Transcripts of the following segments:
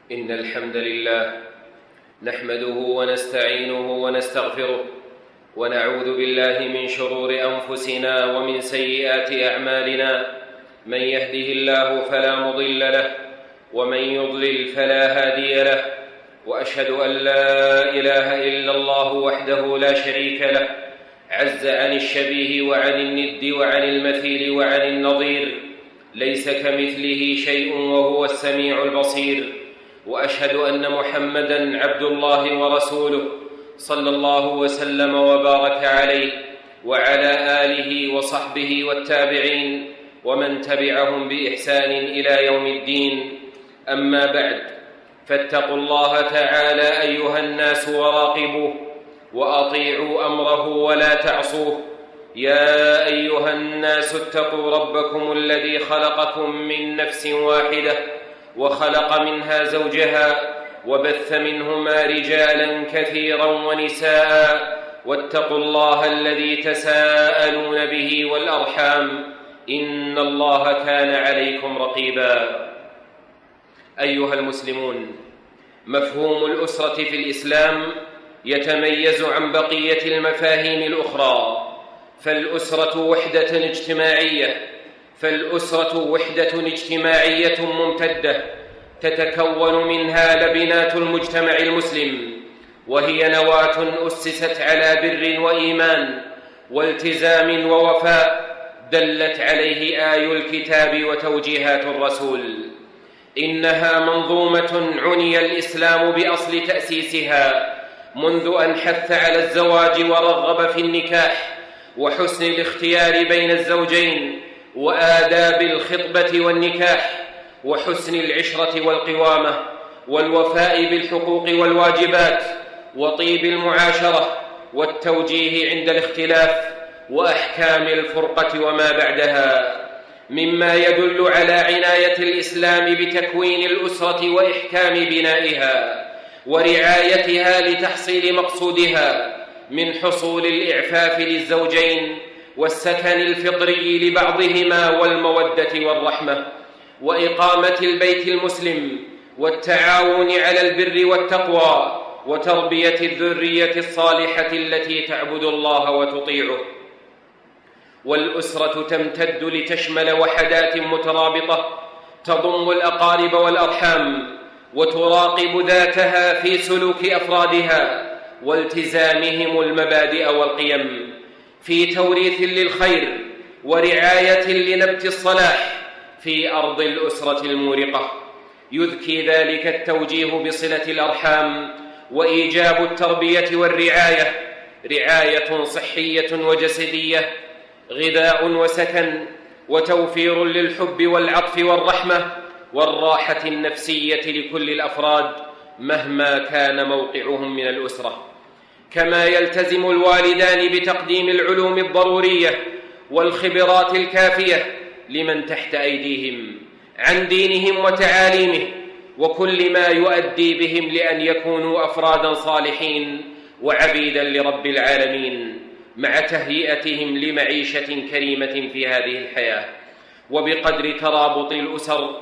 إن الحمد لله نحمده ونستعينه ونستغفره ونعوذ بالله من شرور أنفسنا ومن سيئات أعمالنا. من يهده الله فلا مضل له ومن يضلل فلا هادي له، وأشهد أن لا إله إلا الله وحده لا شريك له، عز عن الشبيه وعن الند وعن المثيل وعن النظير، ليس كمثله شيء وهو السميع البصير. وأشهد أن محمدًا عبد الله ورسوله صلى الله وسلم وبارك عليه وعلى آله وصحبه والتابعين ومن تبعهم بإحسان إلى يوم الدين. أما بعد، فاتقوا الله تعالى أيها الناس وراقبوه وأطيعوا أمره ولا تعصوه. يا أيها الناس اتقوا ربكم الذي خلقكم من نفس واحدة وخلق منها زوجها وبث منهما رجالا كثيرا ونساء، واتقوا الله الذي تساءلون به والأرحام، إن الله كان عليكم رقيبا. أيها المسلمون، مفهوم الأسرة في الإسلام يتميز عن بقية المفاهيم الأخرى، فالأسرة وحدة اجتماعية ممتدة تتكون منها لبنات المجتمع المسلم، وهي نواة أسست على بر وإيمان والتزام ووفاء دلت عليه آي الكتاب وتوجيهات الرسول. إنها منظومة عني الإسلام بأصل تأسيسها منذ أن حث على الزواج ورغب في النكاح وحسن الاختيار بين الزوجين وآداب الخطبة والنكاح وحسن العشرة والقوامة والوفاء بالحقوق والواجبات وطيب المعاشرة والتوجيه عند الاختلاف وأحكام الفرقة وما بعدها، مما يدل على عناية الإسلام بتكوين الأسرة وإحكام بنائها ورعايتها لتحصيل مقصودها من حصول الإعفاف للزوجين والسكن الفطري لبعضهما والمودة والرحمة وإقامة البيت المسلم والتعاون على البر والتقوى وتربية الذرية الصالحة التي تعبد الله وتطيعه. والأسرة تمتد لتشمل وحدات مترابطة تضم الأقارب والأرحام وتراقب ذاتها في سلوك أفرادها والتزامهم المبادئ والقيم، في توريث للخير ورعاية لنبت الصلاح في أرض الأسرة المورقة. يذكي ذلك التوجيه بصلة الأرحام وإيجاب التربية والرعاية، رعاية صحية وجسدية، غذاء وسكن، وتوفير للحب والعطف والرحمة والراحة النفسية لكل الأفراد مهما كان موقعهم من الأسرة. كما يلتزم الوالدان بتقديم العلوم الضرورية والخبرات الكافية لمن تحت أيديهم عن دينهم وتعاليمه وكل ما يؤدي بهم لأن يكونوا أفرادا صالحين وعبيدا لرب العالمين، مع تهيئتهم لمعيشة كريمة في هذه الحياة. وبقدر ترابط الأسر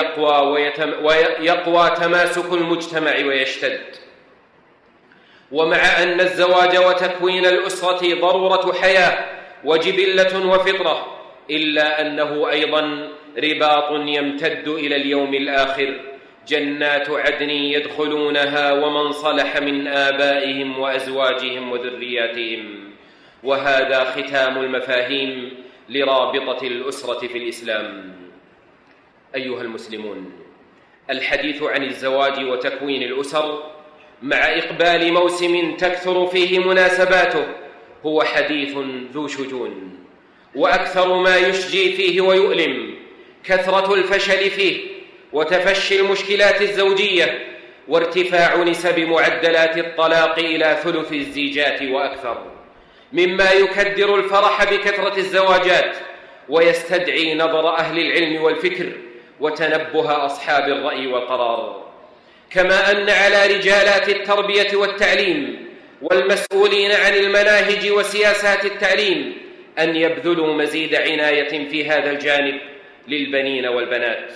يقوى تماسك المجتمع ويشتد. ومع أن الزواج وتكوين الأسرة ضرورة حياة وجبلة وفطرة، إلا أنه أيضا رباط يمتد إلى اليوم الآخر، جنات عدن يدخلونها ومن صلح من آبائهم وأزواجهم وذرياتهم. وهذا ختام المفاهيم لرابطة الأسرة في الإسلام. أيها المسلمون، الحديث عن الزواج وتكوين الأسر مع إقبال موسم تكثر فيه مناسباته هو حديث ذو شجون، وأكثر ما يشجي فيه ويؤلم كثرة الفشل فيه وتفشي المشكلات الزوجية وارتفاع نسب معدلات الطلاق إلى ثلث الزيجات وأكثر، مما يكدر الفرح بكثرة الزواجات ويستدعي نظر أهل العلم والفكر وتنبه أصحاب الرأي والقرار. كما أن على رجالات التربية والتعليم والمسؤولين عن المناهج وسياسات التعليم أن يبذلوا مزيد عناية في هذا الجانب للبنين والبنات،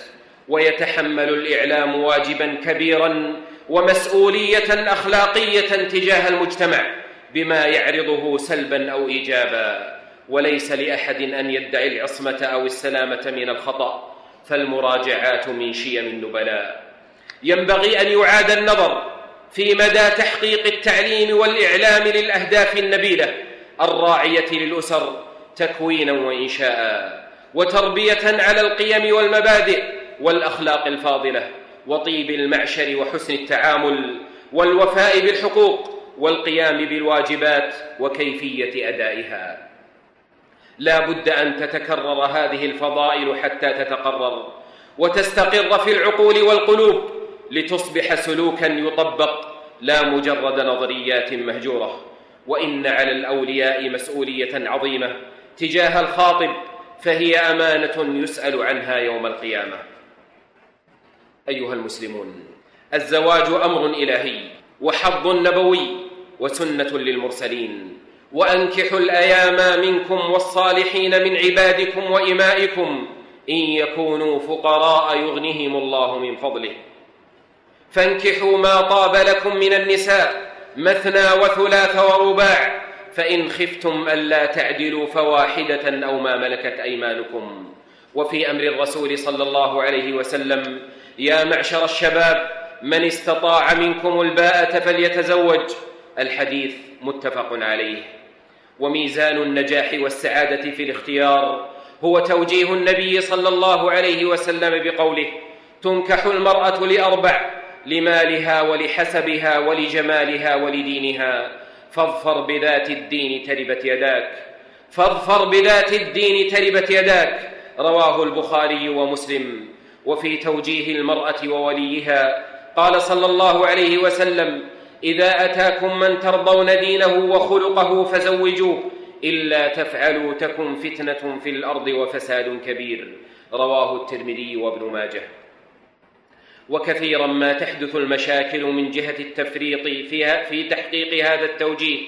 ويتحمل الإعلام واجبا كبيرا ومسؤولية أخلاقية تجاه المجتمع بما يعرضه سلبا أو إيجابا، وليس لأحد أن يدعي العصمة أو السلامة من الخطأ، فالمراجعات من شيم النبلاء. ينبغي أن يعاد النظر في مدى تحقيق التعليم والإعلام للأهداف النبيلة الراعية للأسر تكوينا وإنشاء، وتربية على القيم والمبادئ والأخلاق الفاضلة، وطيب المعشر وحسن التعامل، والوفاء بالحقوق، والقيام بالواجبات وكيفية أدائها. لا بد أن تتكرر هذه الفضائل حتى تتقرر وتستقر في العقول والقلوب، لتصبح سلوكا يطبق لا مجرد نظريات مهجورة. وإن على الأولياء مسؤولية عظيمة تجاه الخاطب، فهي أمانة يسأل عنها يوم القيامة. أيها المسلمون، الزواج أمر إلهي وحظ نبوي وسنة للمرسلين، وأنكحوا الأيام منكم والصالحين من عبادكم وإمائكم إن يكونوا فقراء يغنهم الله من فضله، فانكحوا ما طاب لكم من النساء مثنى وثلاث ورباع، فإن خفتم ألا تعدلوا فواحدة أو ما ملكت أيمانكم. وفي أمر الرسول صلى الله عليه وسلم: يا معشر الشباب من استطاع منكم الباءة فليتزوج. الحديث متفق عليه. وميزان النجاح والسعادة في الاختيار هو توجيه النبي صلى الله عليه وسلم بقوله: تنكح المرأة لأربع: لمالها ولحسبها ولجمالها ولدينها، فاظفر بذات الدين تربت يداك. فاظفر بذات الدين تربت يداك، رواه البخاري ومسلم. وفي توجيه المرأة ووليها قال صلى الله عليه وسلم: إذا أتاكم من ترضون دينه وخلقه فزوجوه، إلا تفعلوا تكن فتنة في الأرض وفساد كبير، رواه الترمذي وابن ماجه. وكثيرا ما تحدث المشاكل من جهة التفريط في تحقيق هذا التوجيه،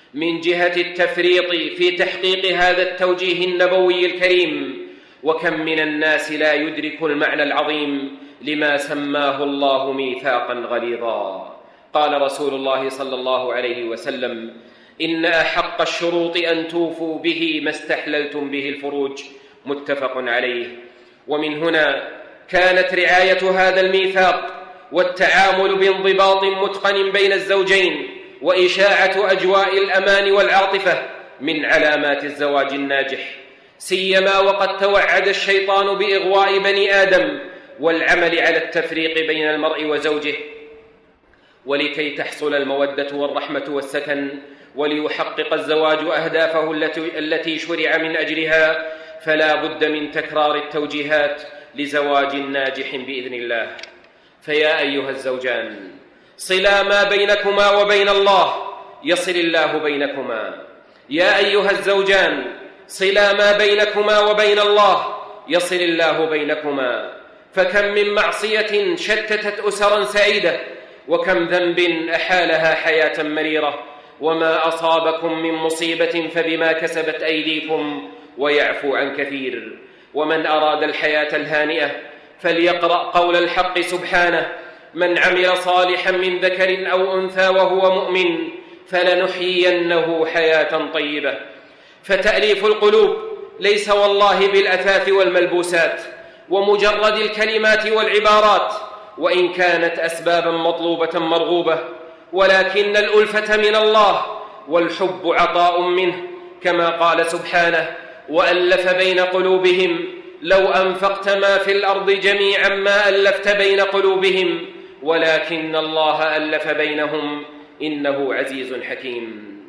النبوي الكريم. وكم من الناس لا يدرك المعنى العظيم لما سماه الله ميثاقا غليظا. قال رسول الله صلى الله عليه وسلم: إن أحق الشروط أن توفوا به ما استحللتم به الفروج، متفق عليه. ومن هنا كانت رعاية هذا الميثاق والتعامل بانضباط متقن بين الزوجين وإشاعة أجواء الأمان والعاطفة من علامات الزواج الناجح، سيما وقد توعد الشيطان بإغواء بني آدم والعمل على التفريق بين المرء وزوجه. ولكي تحصل المودة والرحمة والسكن، وليحقق الزواج أهدافه التي شرع من أجلها، فلا بد من تكرار التوجيهات لزواج ناجح بإذن الله. فيا أيها الزوجان، صلا ما بينكما وبين الله يصل الله بينكما. يا أيها الزوجان، صلا ما بينكما وبين الله يصل الله بينكما. فكم من معصية شتتت أسرا سعيدة، وكم ذنب أحالها حياة مريرة. وما أصابكم من مصيبة فبما كسبت أيديكم ويعفو عن كثير. ومن أراد الحياة الهانئة فليقرأ قول الحق سبحانه: من عمل صالحا من ذكر أو أنثى وهو مؤمن فلنحيينه حياة طيبة. فتأليف القلوب ليس والله بالأثاث والملبوسات ومجرد الكلمات والعبارات، وإن كانت أسبابا مطلوبة مرغوبة، ولكن الألفة من الله والحب عطاء منه، كما قال سبحانه: وألف بين قلوبهم لو أنفقت ما في الأرض جميعا ما ألفت بين قلوبهم ولكن الله ألف بينهم إنه عزيز حكيم.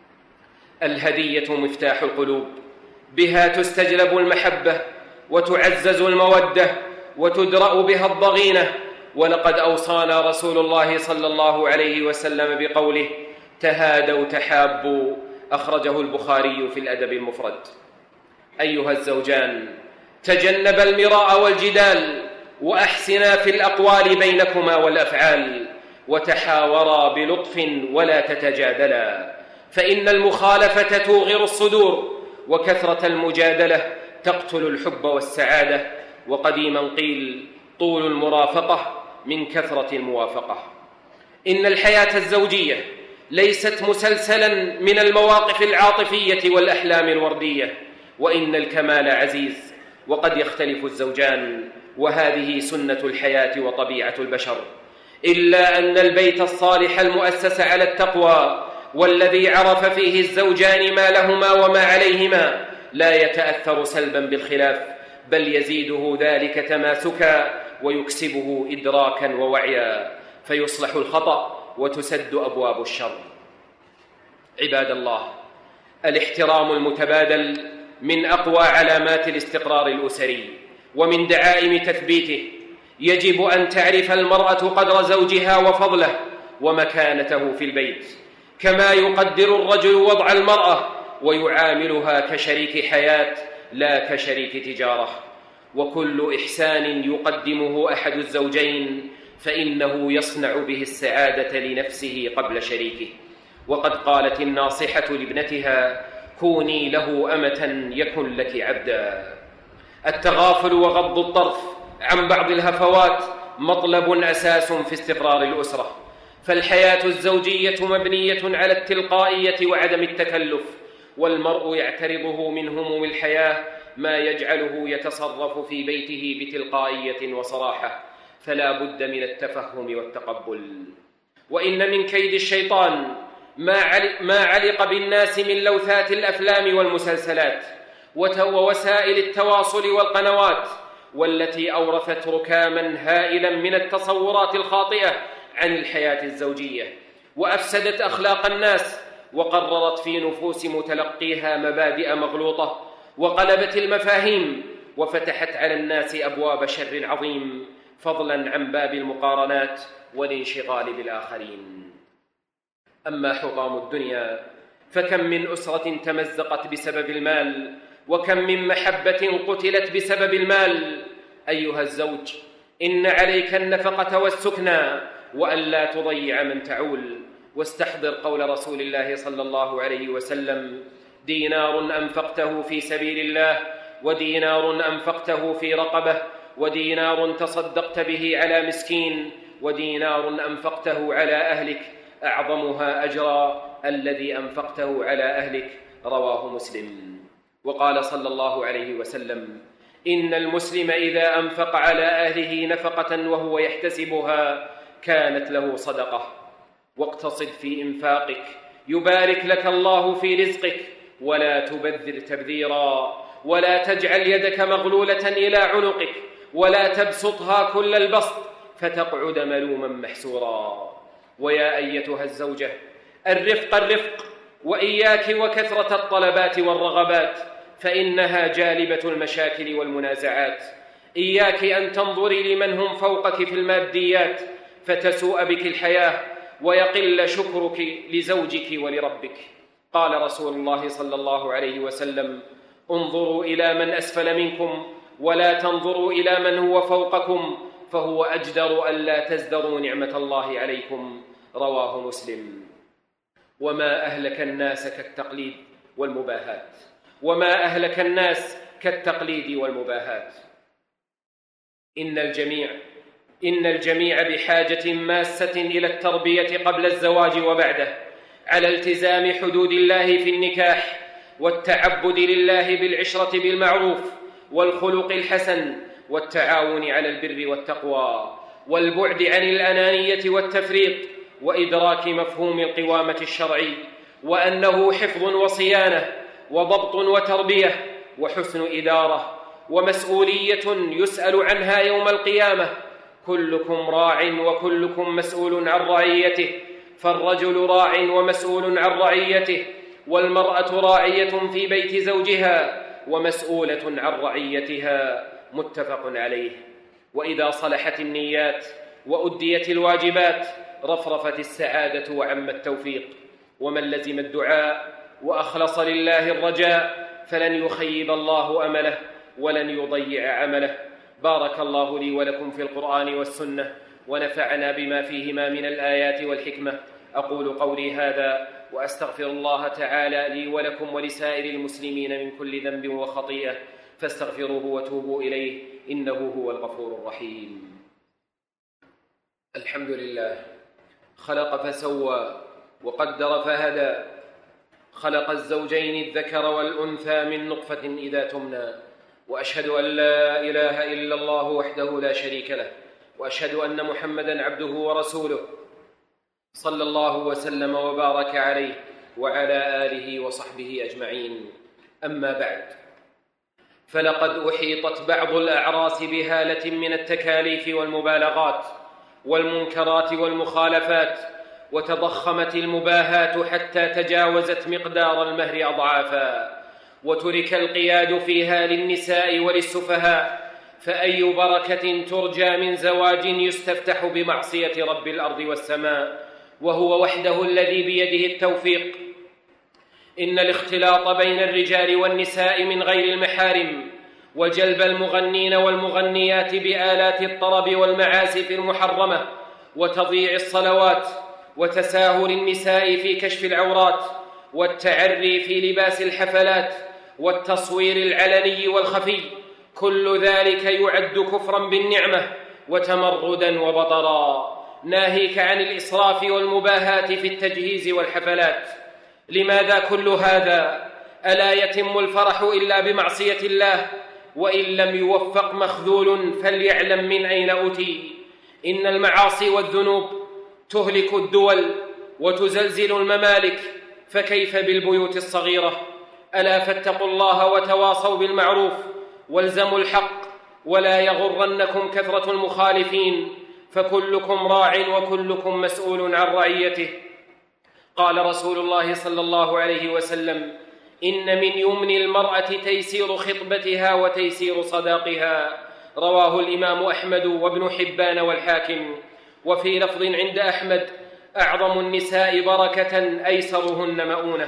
الهدية مفتاح القلوب، بها تستجلب المحبة وتعزز المودة وتدرأ بها الضغينة. ولقد أوصانا رسول الله صلى الله عليه وسلم بقوله: تهادوا تحابوا، أخرجه البخاري في الأدب المفرد. أيها الزوجان، تجنب المراء والجدال، وأحسنا في الأقوال بينكما والأفعال، وتحاورا بلطف ولا تتجادلا، فإن المخالفة توغر الصدور، وكثرة المجادلة تقتل الحب والسعادة. وقديما قيل: طول المرافقة من كثرة الموافقة. إن الحياة الزوجية ليست مسلسلا من المواقف العاطفية والأحلام الوردية، وإن الكمال عزيز وقد يختلف الزوجان، وهذه سنة الحياة وطبيعة البشر. إلا أن البيت الصالح المؤسس على التقوى والذي عرف فيه الزوجان ما لهما وما عليهما لا يتأثر سلبا بالخلاف، بل يزيده ذلك تماسكا ويكسبه إدراكا ووعيا، فيصلح الخطأ وتسد أبواب الشر. عباد الله، الاحترام المتبادل من أقوى علامات الاستقرار الأسري ومن دعائم تثبيته. يجب أن تعرف المرأة قدر زوجها وفضله ومكانته في البيت، كما يقدر الرجل وضع المرأة ويعاملها كشريك حياة لا كشريك تجارة. وكل إحسان يقدمه أحد الزوجين فإنه يصنع به السعادة لنفسه قبل شريكه. وقد قالت الناصحة لابنتها: كوني له أمة يكن لك عبدا. التغافل وغض الطرف عن بعض الهفوات مطلب أساس في استقرار الأسرة، فالحياة الزوجية مبنية على التلقائية وعدم التكلف، والمرء يعترضه من هموم الحياة ما يجعله يتصرف في بيته بتلقائية وصراحة، فلا بد من التفهم والتقبل. وإن من كيد الشيطان ما علق بالناس من لوثات الأفلام والمسلسلات ووسائل التواصل والقنوات، والتي أورثت ركاما هائلا من التصورات الخاطئة عن الحياة الزوجية، وأفسدت أخلاق الناس، وقررت في نفوس متلقيها مبادئ مغلوطة، وقلبت المفاهيم، وفتحت على الناس أبواب شر عظيم، فضلا عن باب المقارنات والانشغال بالآخرين. أما حطام الدنيا فكم من أسرة تمزقت بسبب المال، وكم من محبة قتلت بسبب المال. أيها الزوج، إن عليك النفقة والسكنى، وأن لا تضيع من تعول. واستحضر قول رسول الله صلى الله عليه وسلم: دينار أنفقته في سبيل الله، ودينار أنفقته في رقبة، ودينار تصدقت به على مسكين، ودينار أنفقته على أهلك، أعظمها أجرا الذي أنفقته على أهلك. رواه مسلم. وقال صلى الله عليه وسلم: إن المسلم إذا أنفق على أهله نفقة وهو يحتسبها كانت له صدقة. واقتصد في إنفاقك يبارك لك الله في رزقك، ولا تبذر تبذيرا، ولا تجعل يدك مغلولة إلى عنقك، ولا تبسطها كل البسط فتقعد ملوما محسورا. ويا أيتها الزوجة، الرفق، وإياك وكثرة الطلبات والرغبات، فإنها جالبة المشاكل والمنازعات. إياك أن تنظري لمن هم فوقك في الماديات فتسوء بك الحياة، ويقل شكرك لزوجك ولربك. قال رسول الله صلى الله عليه وسلم: انظروا إلى من أسفل منكم ولا تنظروا إلى من هو فوقكم، فهو أجدر ألا تزدروا نعمة الله عليكم. رواه مسلم. وما أهلك الناس كالتقليد والمباهات، وما أهلك الناس كالتقليد والمباهات. إن الجميع بحاجة ماسة إلى التربية قبل الزواج وبعده، على التزام حدود الله في النكاح، والتعبد لله بالعشرة بالمعروف والخلق الحسن، والتعاون على البر والتقوى، والبعد عن الأنانية والتفريط، وإدراك مفهوم القوامة الشرعي، وأنه حفظ وصيانة وضبط وتربية وحسن إدارة ومسؤولية يسأل عنها يوم القيامة. كلكم راع وكلكم مسؤول عن رعيته، فالرجل راع ومسؤول عن رعيته، والمرأة راعية في بيت زوجها ومسؤولة عن رعيتها. متفق عليه. وإذا صلحت النيات وأديت الواجبات رفرفت السعادة وعم التوفيق. ومن لزم الدعاء وأخلص لله الرجاء فلن يخيب الله أمله ولن يضيع عمله. بارك الله لي ولكم في القرآن والسنة، ونفعنا بما فيهما من الآيات والحكمة. أقول قولي هذا وأستغفر الله تعالى لي ولكم ولسائر المسلمين من كل ذنب وخطيئة، فاستغفروه وتوبوا إليه، إنه هو الغفور الرحيم. الحمد لله. خلق فسوى وقدر فهدى، خلق الزوجين الذكر والأنثى من نطفة إذا تمنى، وأشهد أن لا إله إلا الله وحده لا شريك له، وأشهد أن محمدًا عبده ورسوله صلى الله وسلم وبارك عليه وعلى آله وصحبه أجمعين. أما بعد، فلقد أحيطت بعض الأعراس بهالة من التكاليف والمبالغات والمنكرات والمخالفات، وتضخمت المباهات حتى تجاوزت مقدار المهر أضعافا، وترك القياد فيها للنساء وللسفهاء، فأي بركة ترجى من زواج يستفتح بمعصية رب الأرض والسماء، وهو وحده الذي بيده التوفيق. إن الاختلاط بين الرجال والنساء من غير المحارم، وجلب المغنين والمغنيات بآلات الطرب والمعازف المحرمة، وتضييع الصلوات، وتساهل النساء في كشف العورات، والتعري في لباس الحفلات، والتصوير العلني والخفي، كل ذلك يعد كفرا بالنعمة وتمردا وبطرا، ناهيك عن الإسراف والمباهات في التجهيز والحفلات. لماذا كل هذا؟ ألا يتم الفرح إلا بمعصية الله؟ وإن لم يوفق مخذول فليعلم من أين أتي. إن المعاصي والذنوب تهلك الدول وتزلزل الممالك، فكيف بالبيوت الصغيرة؟ ألا فاتقوا الله وتواصوا بالمعروف والزموا الحق، ولا يغرنكم كثرة المخالفين، فكلكم راع وكلكم مسؤول عن رعيته. قال رسول الله صلى الله عليه وسلم: إن من يمن المرأة تيسير خطبتها وتيسير صداقها. رواه الإمام أحمد وابن حبان والحاكم. وفي لفظ عند أحمد: أعظم النساء بركة أيسرهن مؤونة.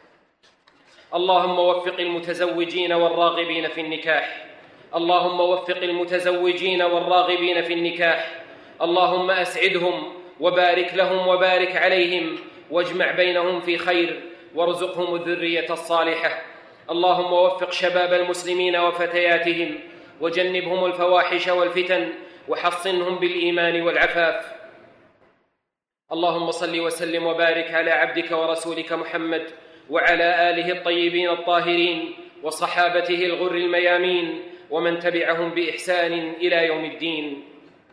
اللهم وفق المتزوجين والراغبين في النكاح، اللهم وفق المتزوجين والراغبين في النكاح، اللهم أسعدهم وبارك لهم وبارك عليهم، واجمع بينهم في خير، وارزقهم الذرية الصالحة. اللهم وفق شباب المسلمين وفتياتهم، وجنبهم الفواحش والفتن، وحصنهم بالإيمان والعفاف. اللهم صل وسلم وبارك على عبدك ورسولك محمد وعلى آله الطيبين الطاهرين وصحابته الغر الميامين، ومن تبعهم بإحسان إلى يوم الدين.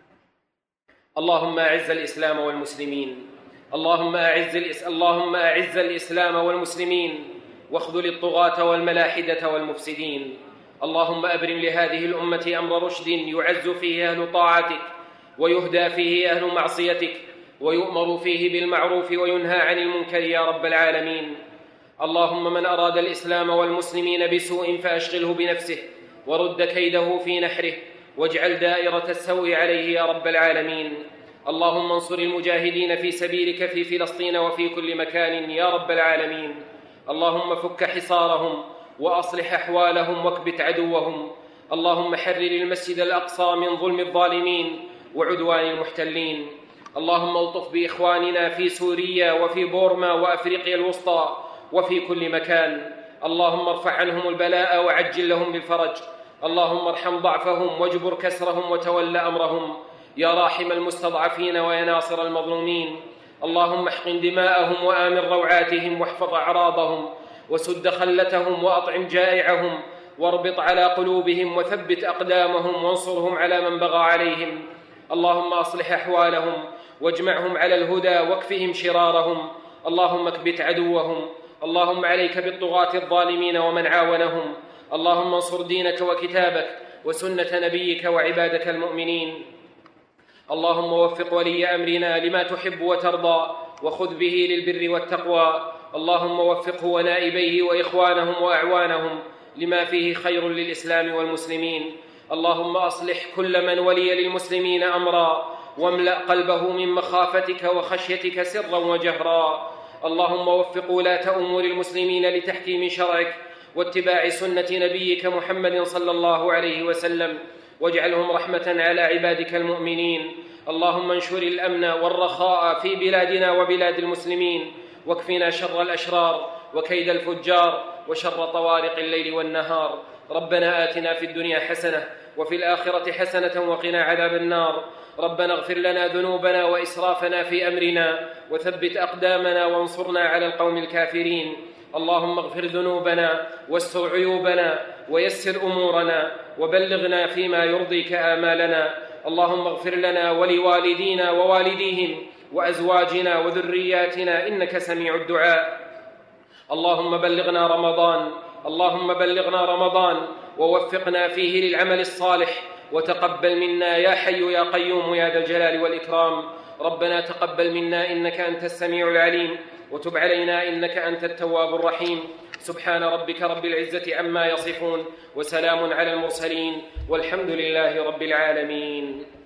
اللهم أعز الإسلام والمسلمين، اللهم أعز الإسلام والمسلمين، واخذل الطغاة والملاحدة والمفسدين. اللهم أبرم لهذه الأمة أمر رشد يعز فيه أهل طاعتك، ويهدى فيه أهل معصيتك، ويؤمر فيه بالمعروف وينهى عن المنكر يا رب العالمين. اللهم من أراد الإسلام والمسلمين بسوء فأشغله بنفسه، ورد كيده في نحره، واجعل دائرة السوء عليه يا رب العالمين. اللهم انصر المجاهدين في سبيلك في فلسطين وفي كل مكان يا رب العالمين. اللهم فك حصارهم وأصلح أحوالهم واكبت عدوهم. اللهم حرر المسجد الأقصى من ظلم الظالمين وعدوان المحتلين. اللهم الطف بإخواننا في سوريا وفي بورما وأفريقيا الوسطى وفي كل مكان. اللهم ارفع عنهم البلاء وعجل لهم بالفرج. اللهم ارحم ضعفهم واجبر كسرهم وتول أمرهم يا راحم المستضعفين ويا ناصر المظلومين. اللهم احقن دماءهم وآمن روعاتهم، واحفظ أعراضهم، وسد خلتهم، وأطعم جائعهم، واربط على قلوبهم، وثبت أقدامهم، وانصرهم على من بغى عليهم. اللهم أصلح أحوالهم واجمعهم على الهدى، واكفهم شرارهم. اللهم اكبت عدوهم. اللهم عليك بالطغاة الظالمين ومن عاونهم. اللهم انصر دينك وكتابك وسنة نبيك وعبادك المؤمنين. اللهم وفق ولي أمرنا لما تحب وترضى، وخذ به للبر والتقوى. اللهم وفقه ونائبيه وإخوانهم وأعوانهم لما فيه خير للإسلام والمسلمين. اللهم أصلح كل من ولي للمسلمين أمرا، واملأ قلبه من مخافتك وخشيتك سرا وجهرا. اللهم وفق ولاة أمور المسلمين لتحكيم شرعك واتباع سنة نبيك محمد صلى الله عليه وسلم، واجعلهم رحمة على عبادك المؤمنين. اللهم انشر الأمن والرخاء في بلادنا وبلاد المسلمين، واكفنا شر الأشرار وكيد الفجار وشر طوارق الليل والنهار. ربنا آتنا في الدنيا حسنة وفي الآخرة حسنة وقنا عذاب النار. ربنا اغفر لنا ذنوبنا وإسرافنا في أمرنا وثبت أقدامنا وانصرنا على القوم الكافرين. اللهم اغفر ذنوبنا واستر عيوبنا ويسر أمورنا وبلغنا فيما يرضيك آمالنا. اللهم اغفر لنا ولوالدينا ووالديهم وأزواجنا وذرياتنا إنك سميع الدعاء. اللهم بلغنا رمضان ووفقنا فيه للعمل الصالح، وتقبل منا يا حي يا قيوم يا ذا الجلال والإكرام. ربنا تقبل منا إنك أنت السميع العليم، وتب علينا إنك أنت التواب الرحيم. سبحان ربك رب العزة عما يصفون، وسلام على المرسلين، والحمد لله رب العالمين.